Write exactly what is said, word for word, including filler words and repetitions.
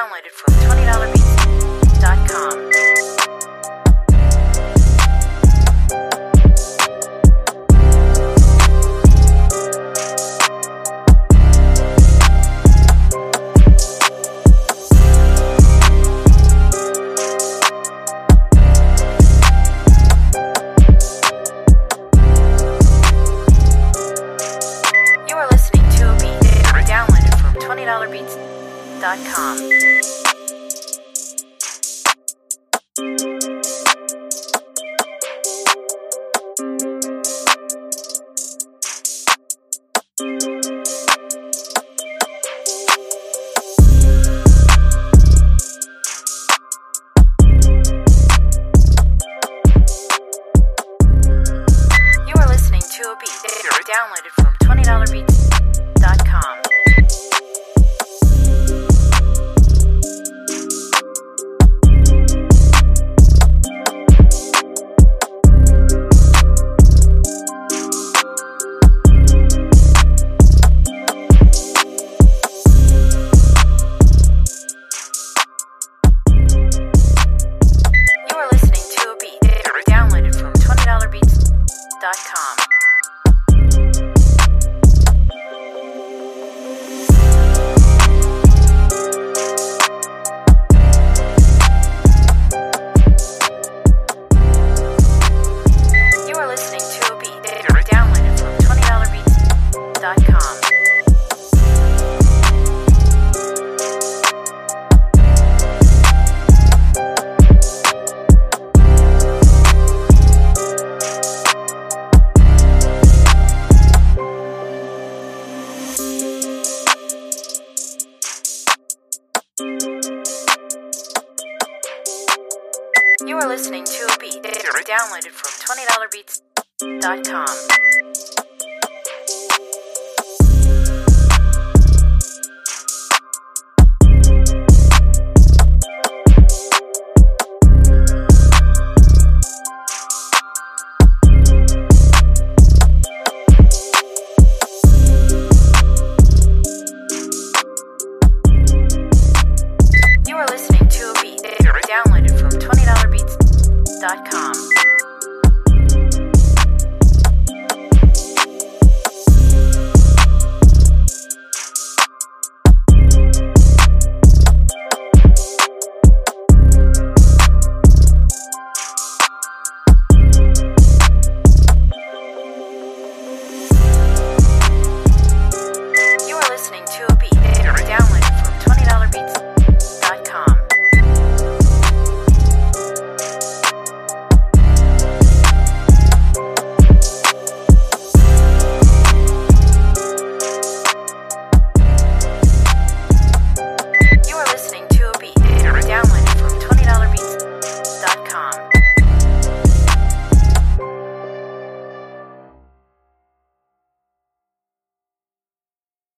downloaded from twenty dollar beats dot com. twenty dollar beats dot com. You are listening to a beat downloaded from twenty dollar beats dot com. Dot com. You are listening to a beat downloaded from twenty dollar beats dot com. You are listening to a beat downloaded from twenty dollar beats dot com. You are listening to a beat downloaded from twenty dollar beats dot com.